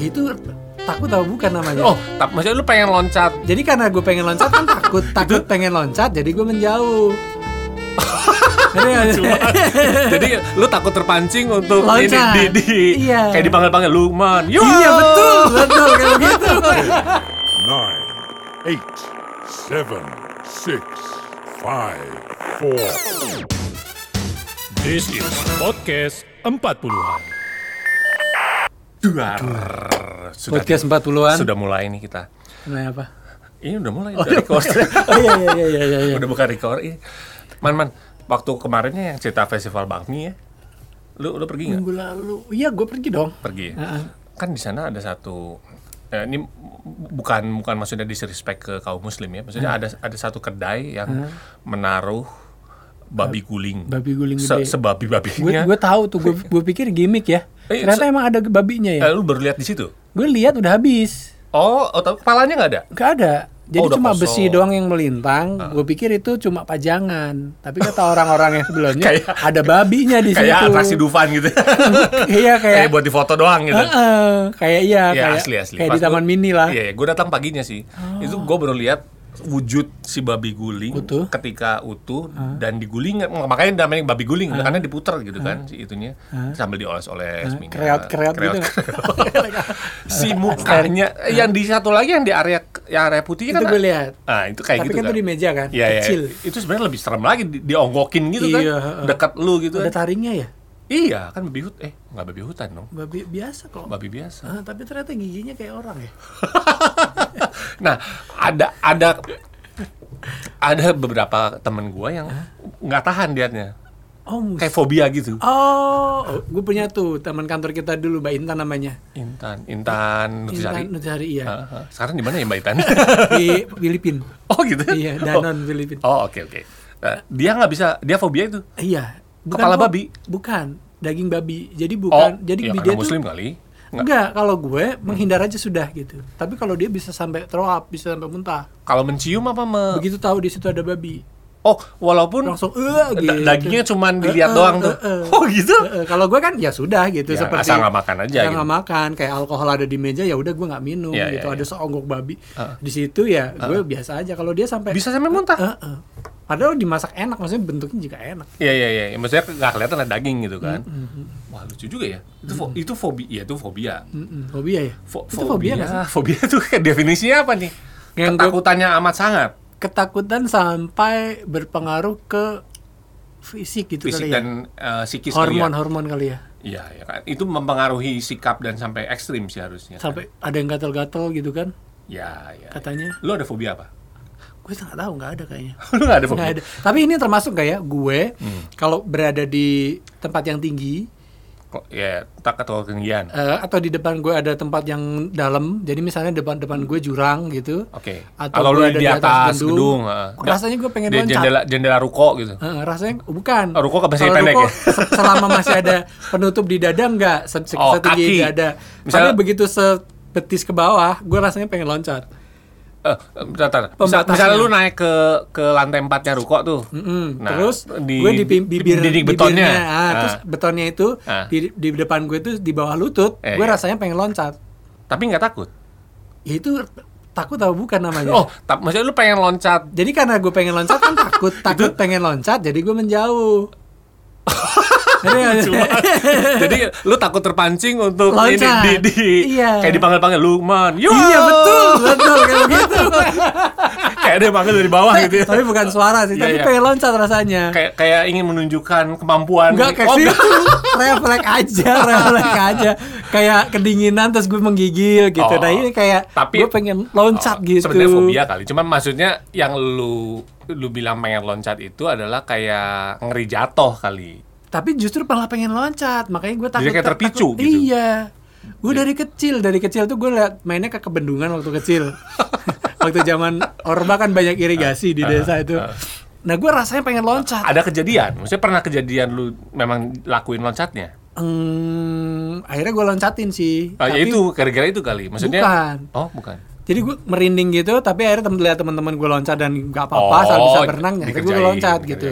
Itu takut atau bukan namanya? Oh, maksudnya lu pengen loncat. Jadi karena gue pengen loncat kan takut pengen loncat, jadi gue menjauh. Jadi lu takut terpancing untuk loncat. Ini iya. Kayak dipanggil-panggil Lukman. Iya betul kayak begitu. 9, 8, 7, 6, 5, 4. This is podcast 40-an. Podcast 40-an. Sudah mulai nih kita. Mulai apa? Ini udah mulai udah record. Iya. Udah buka record. Man, waktu kemarinnya yang cerita festival Bakmi ya. Lu pergi enggak? Minggu lalu. Iya, gue pergi dong. Pergi. Kan di sana ada satu ini bukan maksudnya disrespect ke kaum muslim ya. Maksudnya ada satu kedai yang menaruh babi guling. Babi guling gede. Sebabi-babinya. Gue tahu tuh, gue pikir gimmick ya. Ternyata emang ada babinya ya. Lu baru lihat di situ? Gue lihat udah habis. Oh, tapi kepalanya nggak ada? Nggak ada. Jadi cuma kosong. besi doang yang melintang. Gue pikir itu cuma pajangan. Tapi kata orang-orang yang sebelumnya ada babinya di situ. Kayak atraksi Dufan gitu. Iya kayak buat difoto doang gitu. Kayak asli. Kayak di Taman Mini lah. Iya, gue datang paginya sih. Itu gue baru lihat wujud si babi guling utuh. Ketika utuh dan diguling, makanya namanya babi guling karena diputer gitu kan si itunya sambil dioles-oles minyak. Kreot gitu. Si mukanya yang di satu lagi yang di area putih itu kan. Itu gue lihat. Itu kayak tapi gitu kan. Tapi kan itu di meja kan, ya, kecil. Itu sebenarnya lebih serem lagi dionggokin gitu kan. Dekat lu gitu. Ada kan. taringnya ya? Iya, kan babi hutan. Nggak babi hutan dong. Babi biasa kok. Babi biasa. Tapi ternyata giginya kayak orang ya. Nah, ada beberapa temen gue yang nggak tahan liatnya. Kayak fobia gitu. Gue punya tuh teman kantor kita dulu, Mbak Intan namanya. Intan Nutrisari, iya. Sekarang di mana ya Mbak Intan? Di Filipina. Oh gitu? Iya, Danon Filipina. Oh oke. Dia nggak bisa, dia fobia itu. Iya. Kepala babi? Bukan, daging babi. Jadi bukan, jadi ya dia karena muslim tuh, kali. Enggak, kalau gue menghindar aja sudah gitu. Tapi kalau dia bisa sampai throw up, bisa sampai muntah. Kalau mencium apa begitu tahu di situ ada babi. Oh, walaupun langsung gitu. Dagingnya cuma dilihat doang tuh. Oh gitu. Kalau gue kan ya sudah gitu, ya, seperti asal nggak makan aja. Asal nggak makan, kayak alkohol ada di meja ya udah gue nggak minum gitu. Ada seonggok babi di situ ya gue biasa aja. Kalau dia sampai bisa sampai muntah. Padahal dimasak enak, maksudnya bentuknya juga enak. Iya. Maksudnya nggak kelihatan ada daging gitu kan. Wah lucu juga ya. Itu fobia. Itu fobia. Fobia ya. Itu fobia nggak sih? Fobia itu definisinya apa nih? Ketakutannya amat sangat. Ketakutan sampai berpengaruh ke fisik gitu fisik kali ya. Dan psikis hormon kali ya. Iya kan. Itu mempengaruhi sikap dan sampai ekstrim sih harusnya. Sampai kan? Ada yang gatal-gatal gitu kan? Ya. Katanya. Lu ada fobia apa? Gue nggak tahu, nggak ada kayaknya. Lu nggak ada fobia? Nggak ada. Tapi ini termasuk kayak gue kalau berada di tempat yang tinggi. Ya, tak atau ketinggian. Atau di depan gue ada tempat yang dalam. Jadi misalnya depan gue jurang gitu. Oke. Atau lu di atas gedung. Rasanya gue pengen loncat. Jendela ruko gitu. Rasanya bukan. Ruko masih pendek ya. Selama masih ada penutup di dada enggak setinggi dada. Tapi begitu sebetis ke bawah, gue rasanya pengen loncat. Misalnya lu naik ke lantai 4-nya ruko tuh. Nah, terus gue di bibir betonnya. Terus betonnya itu di depan gue tuh di bawah lutut. Gue rasanya pengen loncat. Tapi nggak takut? Ya itu takut atau bukan namanya? Maksudnya lu pengen loncat. Jadi karena gue pengen loncat kan takut pengen loncat, jadi gue menjauh. Jadi lu takut terpancing untuk loncat. Kayak dipanggil-panggil Lukman. Iya betul kayak begitu. Kayak dia panggil dari bawah gitu ya. Tapi bukan suara sih, tapi pengen loncat rasanya. Kayak ingin menunjukkan kemampuan. Enggak kayak gitu. Refleks aja. Kayak kedinginan terus gue menggigil gitu. Nah ini kayak gue pengen loncat gitu. Sebenarnya fobia kali. Cuman maksudnya yang lu bilang pengen loncat itu adalah kayak ngeri jatuh kali. Tapi justru malah pengen loncat, makanya gue takut. Jadi kayak terpicu gitu. Iya. Gue dari kecil tuh gue liat mainnya ke bendungan waktu kecil. Waktu zaman Orba kan banyak irigasi di desa itu. Nah gue rasanya pengen loncat. Ada kejadian? Maksudnya pernah kejadian lu memang lakuin loncatnya? Akhirnya gue loncatin sih. Ya itu gara-gara itu kali. Maksudnya? Bukan. Oh bukan. Jadi gue merinding gitu, tapi akhirnya lihat teman-teman gue loncat dan nggak apa-apa, asal bisa berenang, akhirnya gue loncat gitu.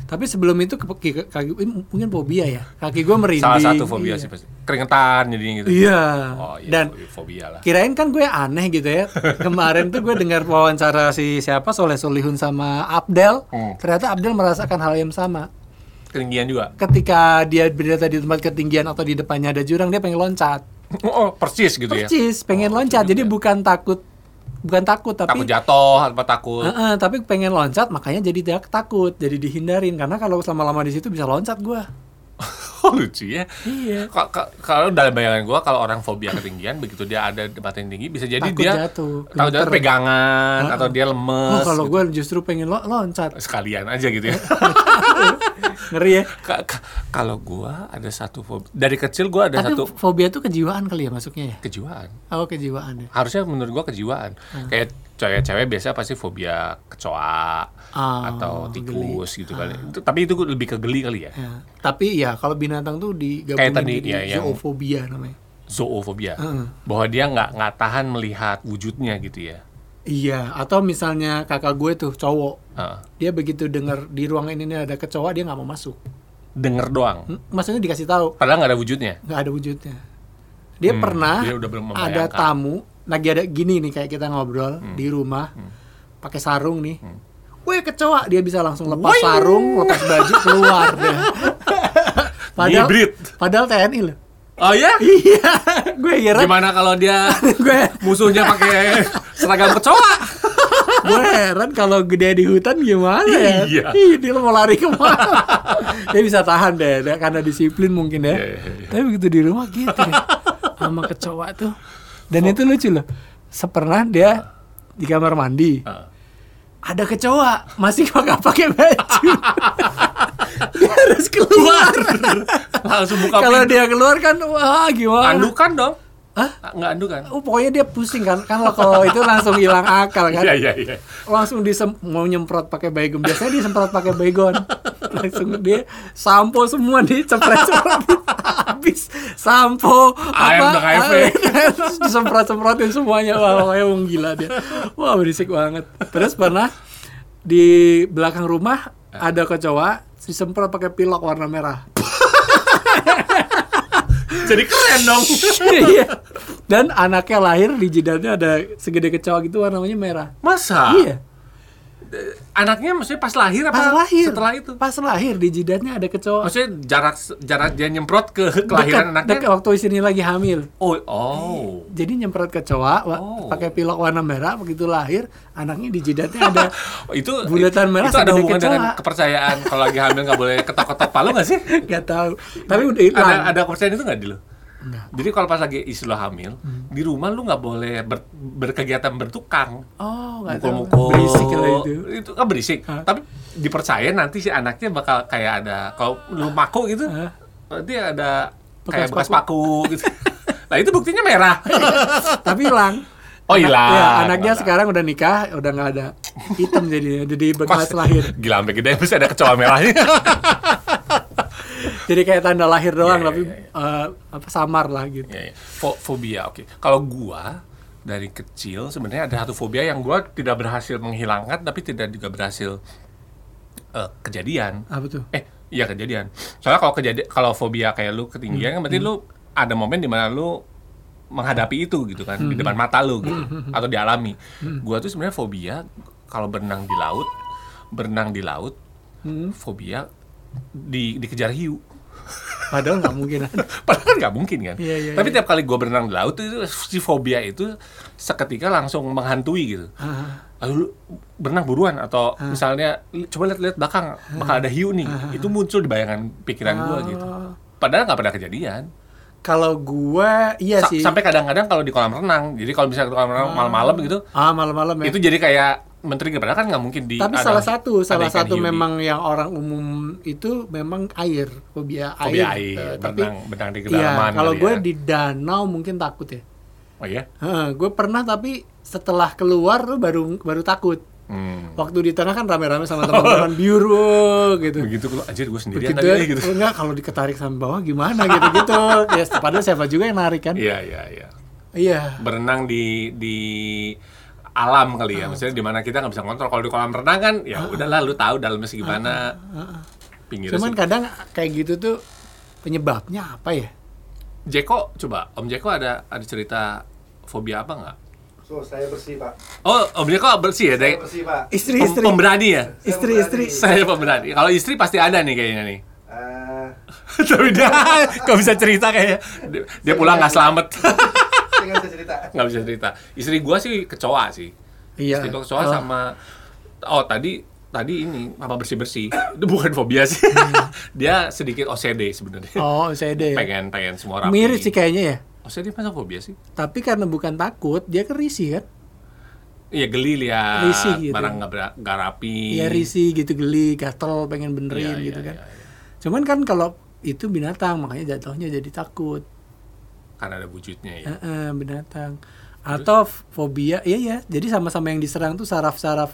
Tapi sebelum itu kaki mungkin fobia ya. Kaki gue merinding. Salah satu fobia sih pasti. Keringetan jadinya gitu. Iya. Oh iya, Dan fobia lah. kirain kan gue aneh gitu ya. Kemarin tuh gue dengar wawancara si siapa Soleh Solihun sama Abdel. Ternyata Abdel merasakan hal yang sama. Ketinggian juga. Ketika dia berada di tempat ketinggian atau di depannya ada jurang, dia pengen loncat. Oh, persis gitu ya. Persis, pengen loncat. Jadi bukan takut tapi takut jatuh apa takut. tapi pengen loncat, makanya jadi dia takut, jadi dihindarin karena kalau lama-lama di situ bisa loncat gua. Oh, lucu ya. Iya. Kalau dalam bayangan gua kalau orang fobia ketinggian begitu dia ada di tempat yang tinggi bisa jadi Takut dia jatuh, takut jatuh pegangan atau dia lemes. Kalau gitu. gua justru pengen loncat. Sekalian aja gitu ya. Ngeri ya. Kalau gua ada satu fobia. Dari kecil gua ada Tapi satu fobia tuh kejiwaan kali ya masuknya ya? kejiwaan. Oh, kejiwaan ya. Harusnya menurut gua kejiwaan. Kayak cewek-cewek biasa pasti fobia kecoa atau tikus gitu kali. Tapi itu lebih ke geli kali ya. Ya. Tapi ya kalau binatang tuh digabungin Kayak tadi, jadi ya, yang- zoofobia namanya. Zoofobia. Bahwa dia nggak tahan melihat wujudnya gitu ya. Iya, atau misalnya kakak gue tuh cowok, Heeh. dia begitu dengar di ruangan ini ada kecoa dia nggak mau masuk. Denger doang. Maksudnya dikasih tahu Padahal nggak ada wujudnya. nggak ada wujudnya. Dia pernah dia udah belum ada membayangkan. tamu lagi ada gini nih kayak kita ngobrol di rumah pakai sarung nih. Weh kecoa, dia bisa langsung lepas sarung, lepas baju keluar deh. Hybrid. Padahal TNI loh. Oh ya? Iya, gue heran. Gimana kalau dia gue musuhnya pakai seragam kecoa? gue heran kalau gede di hutan gimana ya? Iya. Ih, dia mau lari kemana? Dia bisa tahan deh, karena disiplin mungkin ya. Iya. Tapi begitu di rumah gitu deh, sama kecoa tuh. Dan itu lucu loh. Sepernah dia di kamar mandi, ada kecoa masih pakai baju. Dia harus keluar. Langsung buka Kalau pintu. dia keluar kan, wah gimana? Andukan dong. Hah? Nggak andukan. Oh, pokoknya dia pusing kan kalau itu langsung hilang akal kan. Iya. Langsung mau nyemprot pakai baygon. Biasanya disemprot pakai baygon. Langsung dia sampo semua disemprot habis sampo Air udah nggak efek. terus disemprot-semprotin semuanya. Wah, kayak wong gila dia. Wah, berisik banget. Terus pernah di belakang rumah ada kecoa disemprot pakai pilok warna merah. Jadi keren dong. Iya. Dan anaknya lahir di jidatnya ada segede kecoa gitu warnanya merah. Masa? Iya. Anaknya maksudnya pas lahir apa Pas lahir. setelah itu? Pas lahir di jidatnya ada kecoa. Maksudnya jarak dia nyemprot ke kelahiran anaknya? Dekat waktu istrinya lagi hamil. Oh. Jadi nyemprot kecoa pakai pilok warna merah, begitu lahir anaknya di jidatnya ada Itu bulatan merah itu ada segede hubungan kecoa. dengan kepercayaan kalau lagi hamil nggak boleh ketok-ketok palu nggak sih? Gak tahu. Tapi udah hilang. Ada kepercayaan itu nggak di lo? Jadi kalau pas lagi istri lo hamil, di rumah lu nggak boleh berkegiatan bertukang. Oh, nggak tahu. Mukul-mukul. Berisik kalau itu. Itu kan berisik. Tapi dipercaya nanti si anaknya bakal kayak ada, kalau lu maku gitu, nanti ada kayak bekas paku gitu. Nah itu buktinya merah. Tapi hilang. Oh, hilang. Ya, anaknya sekarang udah nikah, udah nggak ada hitam jadi bekas lahir. Gila sampai gede masih ada kecoa merahnya. Jadi kayak tanda lahir doang, Iya, tapi samar lah gitu. Ya. Fobia, oke. Kalau gua dari kecil sebenarnya ada satu fobia yang gua tidak berhasil menghilangkan, tapi tidak juga berhasil kejadian. Apa tuh? Iya kejadian. Soalnya kalau fobia kayak lu ketinggian kan berarti lu ada momen di mana lu menghadapi itu gitu kan di depan mata lu gitu atau dialami. Gua tuh sebenarnya fobia kalau berenang di laut, fobia dikejar hiu. Padahal nggak mungkin ada. Padahal nggak mungkin kan. Iya, Tapi iya. tiap kali gue berenang di laut itu si fobia itu seketika langsung menghantui gitu. Lalu lu berenang buruan atau misalnya coba lihat belakang bakal ada hiu nih. Itu muncul di bayangan pikiran gue gitu. Padahal nggak pernah kejadian. Kalau gue iya sih. Sampai kadang-kadang kalau di kolam renang. Jadi kalau misalnya di kolam renang malam-malam gitu, Malam-malam ya. itu jadi kayak men-trigger. Padahal kan nggak mungkin Tapi ada salah ikan satu hiu di- memang yang orang umum itu memang air, fobia Fobia air. air, Tapi berenang di iya, kedalaman kalau kali gue ya. di danau mungkin takut ya. Oh iya? Gue pernah tapi setelah keluar tuh baru takut. Waktu di tengah kan rame-rame sama teman-teman biuru gitu. Begitu kalau anjir gue sendirian Begitu, tadi gitu. enggak kalau diketarik sampai bawah gimana gitu-gitu. Ya padahal siapa juga yang narik kan? Iya. Iya. Berenang di alam kali ya, maksudnya di mana kita nggak bisa kontrol. Kalau di kolam renang kan ya udahlah lu tahu dalamnya segimana. pinggir. Cuman kadang kayak gitu tuh penyebabnya apa ya? Jeko, coba Om Jeko ada cerita fobia apa nggak? So, saya bersih, Pak. Oh, Om Jeko bersih ya? Saya bersih, Pak. Istri. Pemberani ya? Istri. Saya pemberani. Kalau istri pasti ada nih kayaknya nih. Eh, Tapi dia nggak bisa cerita kayaknya. Dia pulang nggak selamat. saya nggak bisa cerita. Nggak bisa cerita. Istri gua sih kecoa sih. Iya. Istri gua kecoa sama. Oh tadi ini apa bersih. Itu bukan fobia sih. Dia sedikit OCD sebenarnya. Oh, OCD. Pengen semua rapi. Mirip sih kayaknya ya. OCD masa fobia sih? Tapi karena bukan takut, dia kan risih kan? Iya geli lihat Risih gitu. barang nggak rapi. Iya risih gitu, geli, gatel, pengen benerin Iya, gitu iya, kan. iya, iya. Cuman kan kalau itu binatang, makanya jatuhnya jadi takut. Karena ada wujudnya ya. Binatang. Atau fobia, iya. Jadi sama-sama yang diserang tuh saraf-saraf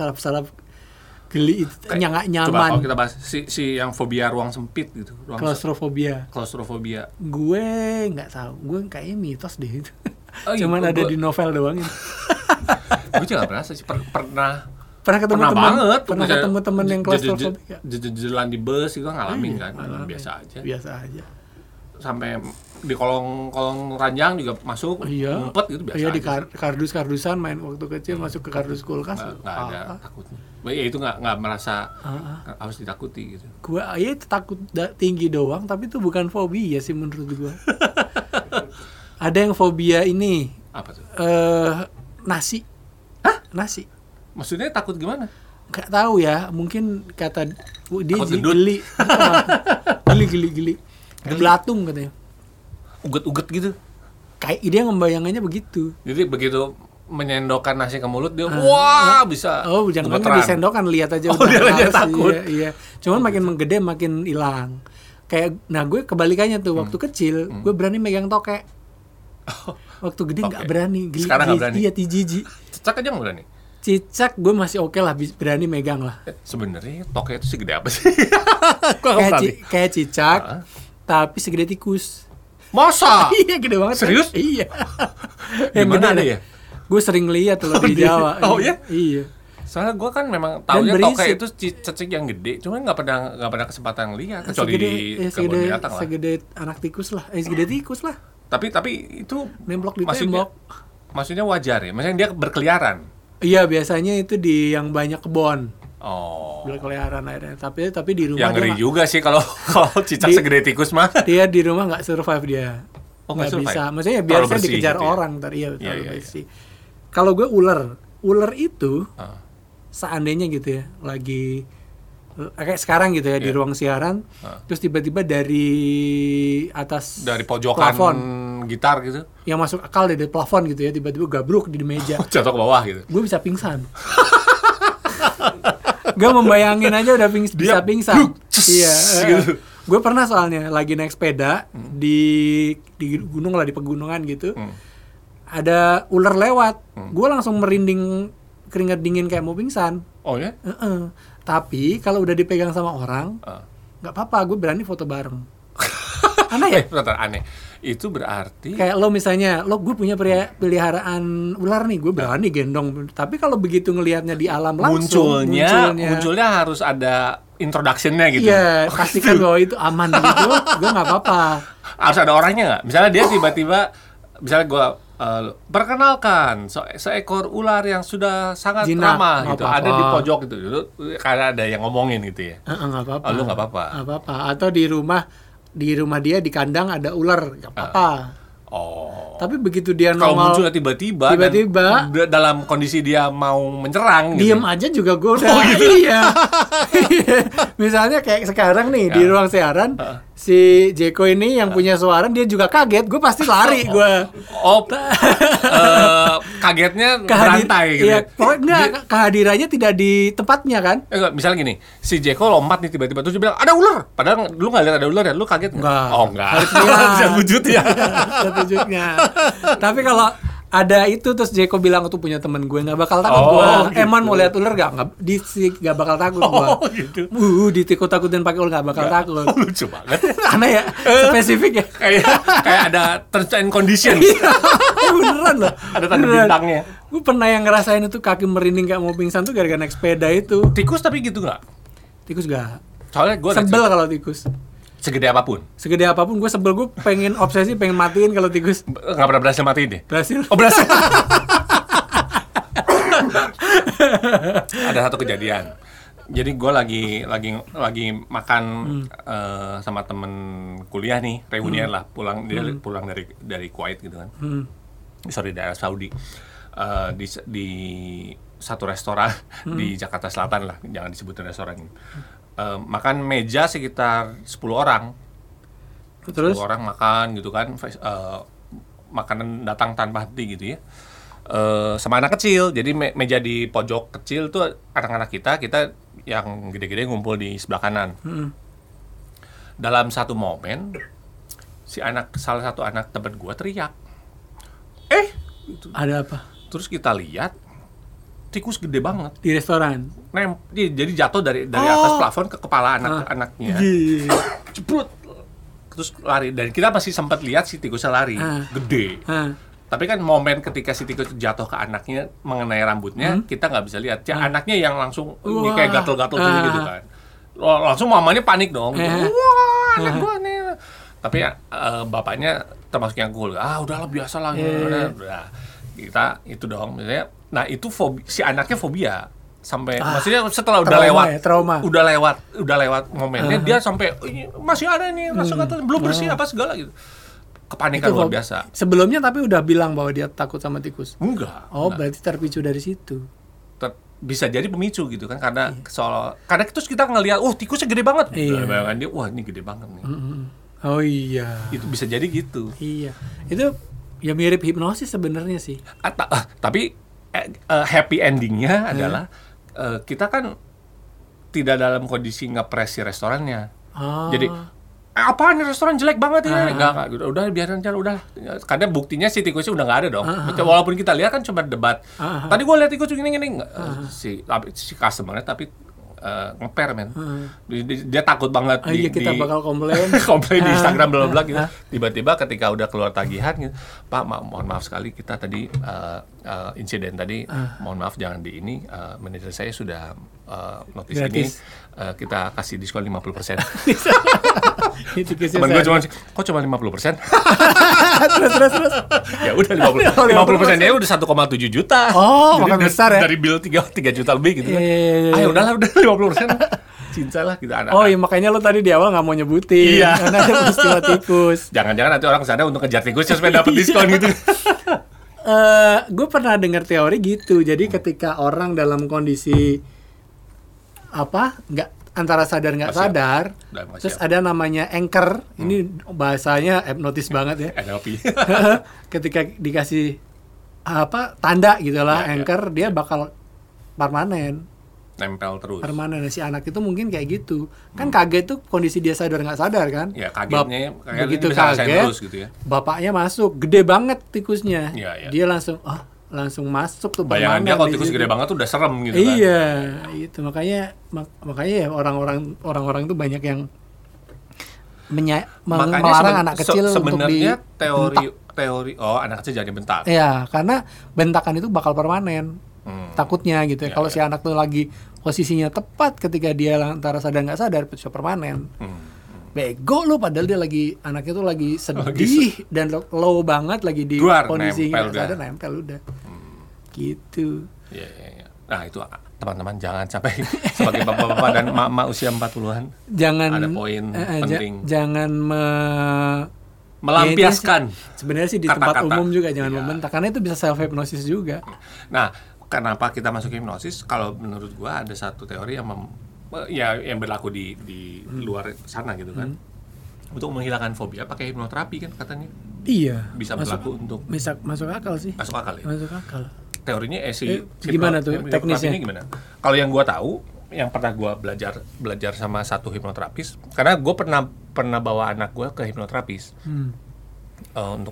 geli itu, nggak Coba nyaman. kalau kita bahas si yang fobia ruang sempit gitu. Klaustrofobia. Klaustrofobia. Gue nggak tahu, gue kayaknya mitos deh itu. Oh, iya, Cuman ada gua- di novel doang itu. Gue juga nggak pernah sih. Pernah Ketemu teman, banget. pernah ketemu teman yang klaustrofobia. Jalan di bus itu kan ngalamin Iya, kan. ngalamin. Biasa aja. Biasa aja. Sampai di kolong ranjang juga masuk, Iya. ngumpet gitu biasa Iya di aja. kardus-kardusan main waktu kecil masuk ke kardus kulkas. Nggak ada takutnya. Ya itu nggak merasa harus ditakuti gitu. Gue itu takut tinggi doang, tapi itu bukan fobia sih menurut gue. Ada yang fobia ini Apa tuh? nasi. Hah? Nasi. Maksudnya takut gimana? Nggak tahu ya, mungkin kata dia Takut gendut? geli. Geli. Belatung katanya. Uget-uget gitu. Kayak dia ngembayangannya begitu. Jadi begitu menyendokkan nasi ke mulut dia wah bisa. Oh, jangan gemeteran. disendokan, lihat aja Oh, udah dia aja males, takut. Iya. Cuman makin menggede makin hilang. Kayak gue kebalikannya tuh waktu kecil, gue berani megang tokek. Waktu gede nggak Oke. berani. Sekarang nggak berani? Iya, jijik. Cecak aja nggak berani. Cicak gue masih oke lah, berani megang lah. Sebenarnya tokek itu segede apa sih? Kayak cicak, tapi segede tikus. Masa? Iya, gede banget. Serius? Iya. Di mana ada ya? Gue sering lihat loh di Jawa. Oh, iya? Iya. Soalnya gue kan memang Dan taunya berisik. tokek itu cecek yang gede, cuman nggak pernah kesempatan lihat kecuali di kebun binatang lah. segede anak tikus lah. Segede tikus lah. Tapi itu Nemplok di maksudnya, tembok. maksudnya wajar ya. Maksudnya dia berkeliaran. Iya, biasanya itu di yang banyak kebon. Oh. Berkeliaran akhirnya. Tapi di rumah Yang ngeri dia juga sih kalau cicak Di- segede tikus mah. dia di rumah nggak survive dia. Oh, nggak survive? bisa. Maksudnya Terlalu biasanya bersih dikejar gitu ya? orang ntar iya terlalu iya. bersih. Kalau gue ular itu Ah. seandainya gitu ya lagi kayak sekarang gitu ya di Iya. ruang siaran, terus tiba-tiba dari atas Dari pojokan plafon gitar gitu. yang masuk akal dari plafon gitu ya, tiba-tiba gabruk di meja, Jatuh ke bawah gitu. gue bisa pingsan. Gue membayangin aja udah bisa pingsan. bruk, ces, Iya. gitu. Gue pernah soalnya lagi naik sepeda di gunung lah, di pegunungan gitu. Ada ular lewat. Gue langsung merinding, keringat dingin kayak mau pingsan. Oh ya? Tapi kalau udah dipegang sama orang, nggak apa-apa. Gue berani foto bareng. Aneh ya? Bentar, aneh. Itu berarti Kayak lo misalnya, gue punya peliharaan ular nih, gue berani gendong. Tapi kalau begitu ngelihatnya di alam langsung, munculnya harus ada introduction-nya gitu. iya, pastikan bahwa itu aman gitu, gue nggak apa-apa. Harus ada orangnya nggak? Misalnya dia tiba-tiba, misalnya gue perkenalkan seekor ular yang sudah sangat Jinak, ramah nggak gitu, apa-apa. ada di pojok gitu, karena ada yang ngomongin gitu ya. Nggak apa-apa. Oh, lu nggak apa-apa. Nggak apa-apa. Atau di rumah dia di kandang ada ular, nggak apa-apa. Oh. Tapi begitu dia Kalau nongol, munculnya tiba-tiba dan dalam kondisi dia mau menyerang diem gitu. aja juga gue udah. Iya. Misalnya kayak sekarang nih di ruang siaran, si Jeko ini yang punya suara, dia juga kaget, gue pasti lari gue. Oh, kagetnya berantai gitu. Iya, pokoknya enggak, kehadirannya tidak di tempatnya kan? Enggak, misalnya gini, si Jeko lompat nih tiba-tiba terus dia bilang ada ular. Padahal lu nggak lihat ada ular ya, lu kaget nggak? Enggak. Oh enggak. Harus lihat. Bisa wujud ya. Ada wujudnya. Tapi kalau ada itu terus Jeko bilang itu punya temen gue, nggak bakal takut Oh, gue. gitu. Eman mau lihat ular nggak bakal takut gue. Oh, gitu. Ditakut-takutin pakai ular nggak bakal takut. Lucu banget. Aneh ya, spesifik ya. kayak ada terms and conditions. Beneran loh. Ada tanda bintangnya. Gue pernah yang ngerasain itu kaki merinding kayak mau pingsan tuh gara-gara naik sepeda itu. Tikus tapi gitu nggak? Tikus gak? Soalnya gue sebel kalau tikus. segede apapun. Segede apapun gue sebel, gue pengen obsesi, pengen matiin kalau tikus. Nggak pernah berhasil matiin deh. Berhasil. Oh berhasil. Ada satu kejadian. Jadi gue lagi makan sama temen kuliah nih, reunian lah, pulang dari Kuwait gitu kan. Sorry, dari Saudi. Di satu restoran di Jakarta Selatan lah, jangan disebutin restoran ini. Makan meja sekitar 10 orang. Terus 10 orang makan gitu kan, makanan datang tanpa henti gitu ya. Sama anak kecil, jadi meja di pojok kecil tuh anak-anak kita yang gede-gede ngumpul di sebelah kanan. Dalam satu momen, salah satu anak teman gua teriak, ada apa? terus kita lihat tikus gede banget, Di restoran. jadi jatuh dari atas plafon ke kepala anaknya, ceprut, terus lari. Dan kita masih sempat lihat si tikusnya lari, gede. Tapi kan momen ketika si tikus jatuh ke anaknya mengenai rambutnya, kita nggak bisa lihat. Anaknya yang langsung ini kayak gatel-gatel gitu kan. Langsung mamanya panik dong. Wah, anak gua nih. Tapi bapaknya termasuk yang cool. Udahlah biasa lah. Udah. Kita itu dong. Misalnya, nah itu si anaknya fobia. Sampai maksudnya setelah udah lewat momennya, dia sampai masih ada nih rasa gatel, belum bersih apa segala gitu. Kepanikan luar biasa. Sebelumnya tapi udah bilang bahwa dia takut sama tikus. Enggak. Berarti terpicu dari situ. Bisa jadi pemicu gitu kan, karena karena terus kita ngelihat, tikusnya gede banget. Bayangan dia, wah ini gede banget nih. Oh iya. Itu bisa jadi gitu. Iya. Itu ya mirip hipnosis sebenarnya sih. Tapi happy endingnya adalah kita kan tidak dalam kondisi nge-press si restorannya. Jadi apaan nih restoran jelek banget ya? Enggak, udah biarin aja, udah. Karena buktinya si tikusnya udah nggak ada dong. Walaupun kita lihat kan cuma debat. Tadi gue lihat tikus gini. Si customer-nya tapi ngeper men. Dia takut banget kita bakal komplain. Komplain di Instagram bla bla gitu. Tiba-tiba ketika udah keluar tagihan gitu, Pak, mohon maaf sekali kita tadi insiden tadi, mohon maaf jangan di ini, manajer saya sudah notice ini, kita kasih diskon 50%. Temen gue cuma 50%? terus. Ya udah 50%-nya udah 1,7 juta. Makan besar ya? Dari bill 3 juta lebih gitu. Ayo udahlah, udah 50%. Cinta lah kita anak. Iya makanya lo tadi di awal nggak mau nyebutin. Karena ada peristiwa tikus. Jangan-jangan nanti orang kesana untuk ngejar tikusnya supaya dapat diskon gitu. Gue pernah dengar teori gitu. Jadi ketika orang dalam kondisi nggak antara sadar nggak sadar, terus ada namanya anchor. Ini bahasanya hipnotis banget ya. NLP. Ketika dikasih tanda gitulah anchor, dia bakal nempel terus. Permanen. Si anak itu mungkin kayak gitu. Kan kaget tuh kondisi dia sadar nggak sadar kan? Ya kagetnya begitu kaget terus gitu ya. Bapaknya masuk, gede banget tikusnya. Ya. Dia langsung masuk tuh. Bayangan dia kalau tikus gede banget tuh udah serem gitu kan. Iya, itu makanya ya orang-orang tuh banyak yang melarang anak kecil untuk sebenarnya teori anak kecil jadi bentak. Iya, karena bentakan itu bakal permanen. Takutnya gitu ya. Kalau si anak tuh lagi posisinya tepat ketika dia antara sadar nggak sadar, bisa permanen. Bego lu, padahal dia anaknya tuh lagi sedih dan low banget, lagi di kondisi nggak sadar, nempel udah. Gitu. Iya. Nah itu teman-teman jangan sampai sebagai bapak-bapak dan mama usia 40-an. Jangan ada poin penting. Jangan melampiaskan. Sebenarnya sih di tempat umum juga jangan membentak, karena itu bisa self hypnosis juga. Nah, kenapa kita masuk hipnosis? Kalau menurut gua ada satu teori yang berlaku di luar sana gitu kan. Untuk menghilangkan fobia pakai hipnoterapi kan katanya. Iya. Bisa berlaku untuk masuk akal sih. Masuk akal ya. Masuk akal. Teorinya gimana tuh teknisnya? Gimana? Kalau yang gua tahu, yang pernah gua belajar sama satu hipnoterapis, karena gua pernah bawa anak gua ke hipnoterapis. Untuk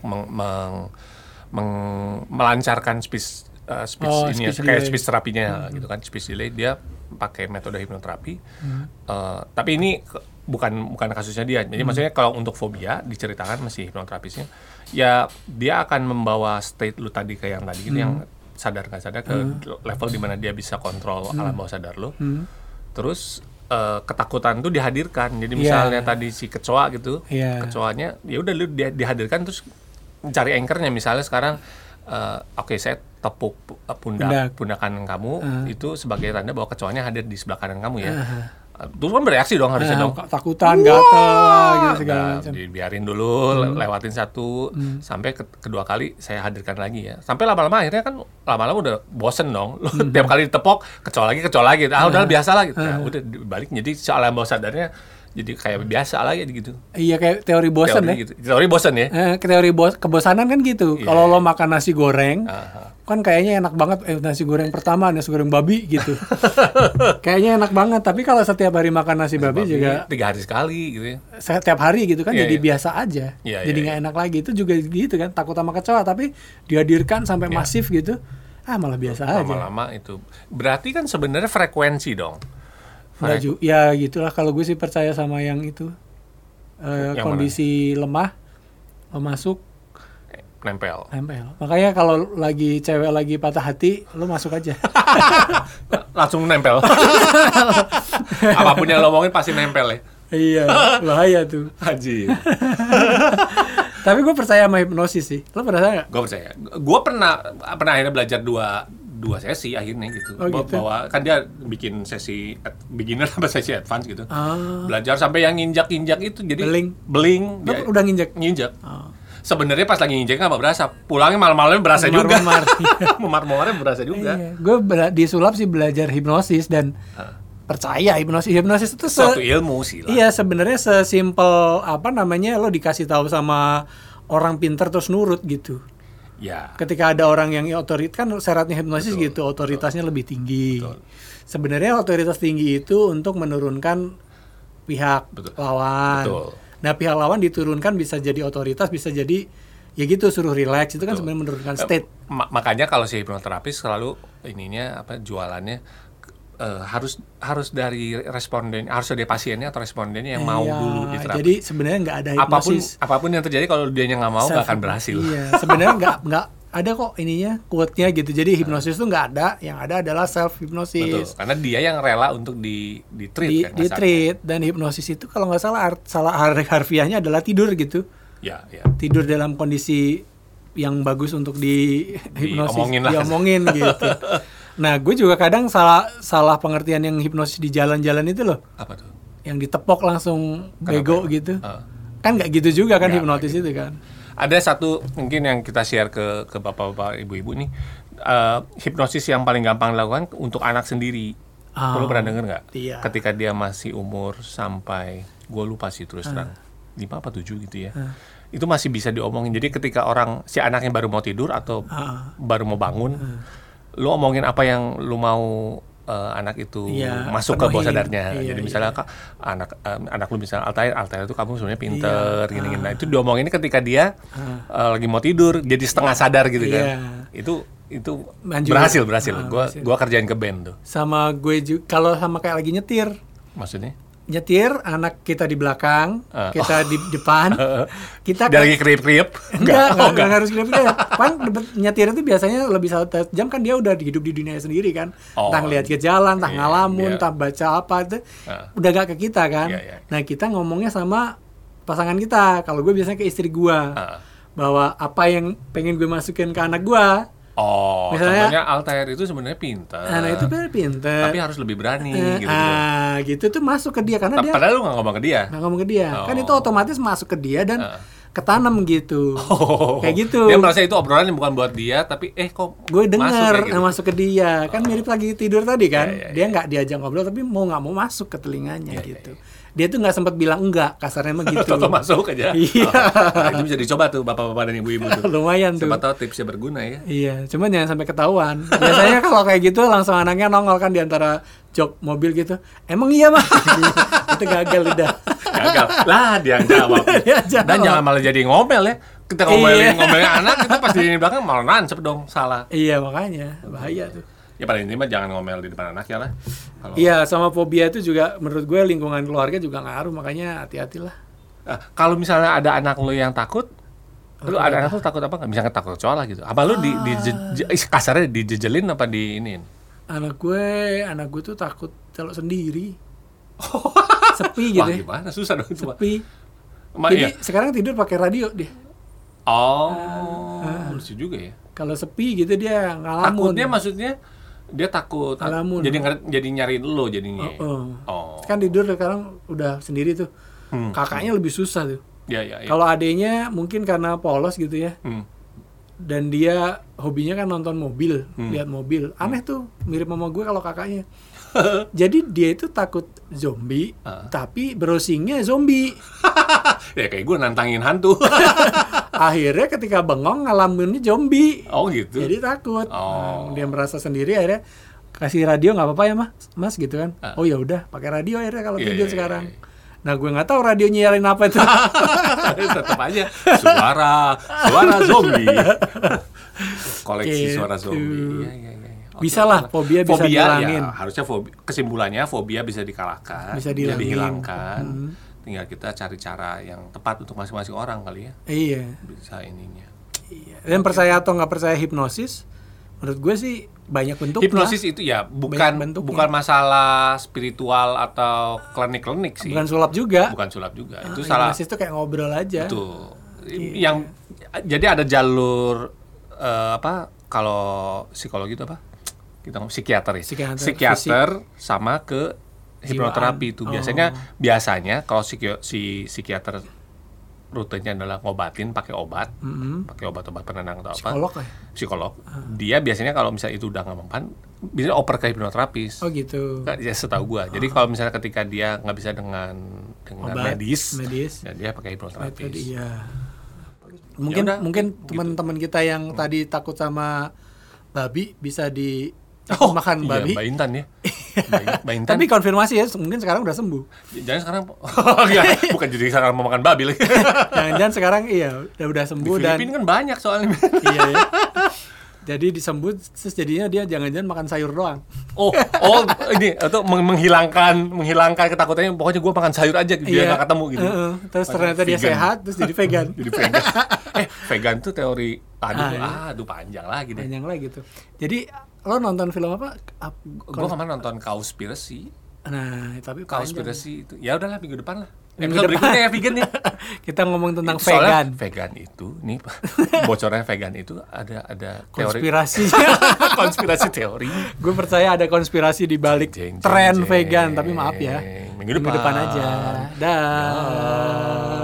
melancarkan speech terapinya gitu kan, speech delay. Dia pakai metode hipnoterapi. Tapi ini bukan kasusnya dia. Jadi maksudnya kalau untuk fobia diceritakan masih hipnoterapisnya, ya dia akan membawa state lu tadi kayak yang tadi gitu, yang sadar nggak sadar ke level dimana dia bisa kontrol alam bawah sadar lu. Terus ketakutan tuh dihadirkan. Jadi Iya. misalnya tadi si kecoa gitu, Iya. kecoanya ya udah lu dihadirkan terus cari anchornya. Misalnya sekarang oke, saya tepuk pundak kanan kamu itu sebagai tanda bahwa kecoanya hadir di sebelah kanan kamu ya. Terus kan bereaksi dong harusnya dong. Takutan, gatel gitu segala Nah, macam. dibiarin dulu, lewatin satu, sampai kedua kali saya hadirkan lagi ya. Sampai lama-lama akhirnya kan lama-lama udah bosen dong. Lu tiap kali ditepok, kecoa lagi. Udah biasa lah gitu. Nah, udah balik jadi alam bawah sadarnya jadi kayak biasa lagi gitu. Iya, kayak teori bosan ya. Gitu. Teori bosen ya. Teori kebosanan kan gitu. Iya. Kalau lo makan nasi goreng, Aha. kan kayaknya enak banget. Nasi goreng pertama, nasi goreng babi gitu. Kayaknya enak banget. Tapi kalau setiap hari makan nasi babi juga 3 hari sekali gitu ya. setiap hari gitu kan Iya, jadi iya. biasa aja. Iya, Jadi iya, nggak enak lagi. Itu juga gitu kan. Takut sama kecoa tapi dihadirkan sampai masif gitu. Malah biasa aja. Lama-lama itu. Berarti kan sebenarnya frekuensi dong. Ya gitulah kalau gue sih percaya sama yang itu. Yang Kondisi lemah, lo masuk Nempel. Makanya kalau lagi cewek lagi patah hati, lo masuk aja. Langsung nempel. Apapun yang lo omongin pasti nempel ya. Iya, bahaya tuh. Haji. Tapi gue percaya sama hipnosis sih. Lo percaya nggak? Gue percaya. Gue pernah akhirnya belajar dua sesi akhirnya gitu. Oh, gitu. Bahwa kan dia bikin sesi beginner sampai sesi advance gitu. Ah. Belajar sampai yang injak-injak itu jadi beling. Lo dia udah nginjek? nginjak. Oh. Sebenarnya pas lagi nginjek nggak berasa. Pulangnya malam-malamnya berasa juga. Memar-memar. Memar-memarnya berasa juga. Iya. Gue di sulap sih belajar hipnosis dan percaya hipnosis itu Suatu ilmu sih lah. Iya, sebenarnya sesimpel apa namanya lo dikasih tahu sama orang pintar terus nurut gitu. Ya. Ketika ada orang yang otoritas kan syaratnya hipnosis Betul, gitu, otoritasnya lebih tinggi. Betul. Sebenarnya otoritas tinggi itu untuk menurunkan pihak Betul. lawan. Betul. Nah, pihak lawan diturunkan bisa jadi otoritas, bisa jadi ya gitu suruh relax itu kan Betul. sebenarnya menurunkan state. Makanya kalau si hipnoterapis selalu ininya jualannya harus dari responden, harus dari pasiennya atau respondennya yang mau Iya, dulu diterapi. jadi sebenarnya nggak ada hipnosis. Apapun yang terjadi kalau dia nggak mau nggak akan berhasil. Iya, sebenarnya nggak ada kok ininya quote-nya gitu. Jadi hipnosis itu nggak ada, yang ada adalah self Betul, hipnosis. karena dia yang rela untuk di-treat kan Di treat dan hipnosis itu kalau nggak salah harfiahnya adalah tidur gitu. Ya, ya. Tidur dalam kondisi yang bagus untuk di hipnosis, Diomongin lah. diomongin gitu. Nah, gue juga kadang salah pengertian yang hipnosis di jalan-jalan itu loh, Apa tuh? yang ditepok langsung bego gitu. Ah. Kan nggak gitu juga kan Nggak, hipnotis nggak itu kan. Ada satu mungkin yang kita share ke bapak-bapak, ibu-ibu nih, hipnosis yang paling gampang dilakukan untuk anak sendiri. Lo pernah denger nggak? Iya. Ketika dia masih umur sampai, gue lupa sih terus terang, 5 apa 7 gitu ya. Itu masih bisa diomongin. Jadi ketika si anaknya baru mau tidur atau baru mau bangun, lu omongin apa yang lu mau anak itu Iya, masuk ke bawah penuhin. sadarnya. Iya, Jadi iya. misalnya anak lu misalnya Altair itu kamu sebenarnya pinter, Iya. gini-gini. Nah, itu diomongin ketika dia lagi mau tidur, jadi setengah sadar gitu kan. Iya. Itu Manjur. berhasil. berhasil. Gua kerjain ke band tuh. Sama gue juga kalau sama kayak lagi nyetir. Maksudnya Nyetir, anak kita di belakang, kita di depan. Kita dia lagi kriip-kriip. Enggak harus gitu ya. Kan nyetir itu biasanya lebih 1 jam kan dia udah hidup di dunia sendiri kan. Oh. Entah ngeliat ke jalan, entah Iya, ngalamun, iya. entah baca apa itu. Udah gak ke kita kan. Iya, iya. Nah, kita ngomongnya sama pasangan kita. Kalau gue biasanya ke istri gue. Bahwa apa yang pengen gue masukin ke anak gue. Oh, Misalnya- contohnya Altair itu sebenarnya pinter. Nah, itu kan pinter. Tapi harus lebih berani gitu. Gitu tuh masuk ke dia karena dia Padahal lu nggak ngomong ke dia. nggak ngomong ke dia. Kan Oh. itu otomatis masuk ke dia dan ketanam gitu. Oh. Kayak gitu. Dia merasa itu obrolan yang bukan buat dia, tapi kok Gue masuk denger kayak gitu. masuk ke dia. Kan mirip lagi tidur tadi kan. Iya, iya, Dia nggak diajak ngobrol tapi mau nggak mau masuk ke telinganya Iya, gitu. Dia tuh nggak sempat bilang enggak, kasarnya mah gitu. Toto masuk aja. Iya. Nah, itu bisa dicoba tuh bapak-bapak dan ibu-ibu tuh. Lumayan tuh. Siapa tahu tipsnya berguna ya. Iya, cuman jangan sampai ketahuan. Biasanya kalau kayak gitu langsung anaknya nongol kan di antara jok mobil gitu. Emang iya mah? Itu gagal udah. Gagal. Lah dia yang jawab. Dia jawab. Dan jangan malah jadi ngomel ya. Kita Iya. ngomelin anak, kita pas di belakang malah nansep dong, salah. Iya makanya bahaya tuh. Ya pada intinya mah jangan ngomel di depan anak ya lah. Kalau Iya, sama fobia itu juga menurut gue lingkungan keluarga juga ngaruh, makanya hati-hatilah. kalau misalnya ada anak lu yang takut, lu ada anak lu takut apa nggak? Misalnya takut kecoa lah gitu. Apa lu kasarnya dijejelin apa diinin? Anak gue tuh takut kalau sendiri. Sepi gitu Wah, ya. gimana? Susah dong itu, Pak. Sepi. Iya. Jadi sekarang tidur pakai radio dia. Lucu juga ya. Kalau sepi gitu dia ngalamun. Takutnya maksudnya dia takut Ngalamun. jadi nyariin lo jadinya. Oh. Kan tidur sekarang udah sendiri tuh. Kakaknya lebih susah tuh. Ya. Kalau adenya mungkin karena polos gitu ya. Dan dia hobinya kan nonton mobil, lihat mobil. Aneh tuh, mirip sama gue kalau kakaknya. Jadi dia itu takut zombie, tapi browsingnya zombie. Ya kayak gue nantangin hantu. Akhirnya ketika bengong ngalaminnya zombie. Oh gitu. Jadi takut. Oh. Dia merasa sendiri, akhirnya kasih radio nggak apa-apa ya mas gitu kan. Oh ya udah pakai radio akhirnya kalau tidur sekarang. Nah gue nggak tahu radio nyiarin apa itu. Tetap aja suara zombie. Koleksi Gitu. suara zombie. Iya. Oke, Bisa lah, fobia bisa dihilangin. Ya, harusnya kesimpulannya fobia bisa dikalahkan, Bisa dihilangin. dihilangkan. Tinggal kita cari cara yang tepat untuk masing-masing orang kali ya. Iya. Bisa ininya. Dan percaya atau nggak percaya hipnosis, menurut gue sih banyak bentuknya. Hipnosis itu ya bentuknya. bukan masalah spiritual atau klinik sih. Bukan sulap juga. Bukan sulap juga. Itu salah. Hipnosis itu kayak ngobrol aja. Itu yang jadi ada jalur kalau psikologi itu apa? Kita ngomong psikiater ya. Psikiater sama ke hipnoterapi itu biasanya kalau si psikiater rutenya adalah ngobatin pakai obat penenang atau apa. Psikolog. Dia biasanya kalau misalnya itu udah nggak mempan, biasanya oper ke hipnoterapis. Oh gitu. Ya setahu gua. Jadi kalau misalnya ketika dia nggak bisa dengan Obat, medis. ya dia pakai hipnoterapis. Iya. Mungkin teman-teman kita yang tadi takut sama babi bisa makan babi. Mbak Intan ya. Mbak Intan. Tapi konfirmasi ya, mungkin sekarang udah sembuh. Jangan sekarang bukan jadi sekarang mau makan babi lagi. Jangan-jangan sekarang udah sembuh Di dan Filipina kan banyak soalnya. iya ya. Jadi disembuh terus jadinya dia jangan-jangan makan sayur doang. Oh ini atau menghilangkan ketakutannya, pokoknya gue makan sayur aja biar nggak ketemu gitu. Terus ternyata dia sehat terus jadi vegan. Jadi vegan. Vegan tuh teori aduh panjang lagi deh. Panjang lagi tuh. Jadi lo nonton film apa? Gue kemarin nonton Cowspiracy. Nah, tapi Cowspiracy itu. Ya udahlah minggu depan lah. Episode berikutnya ya vegan ya. Kita ngomong tentang Soalnya vegan. Vegan itu nih bocornya vegan itu ada teori konspirasi teori. Gue percaya ada konspirasi di balik tren vegan, tapi maaf ya. Minggu depan aja. Dah.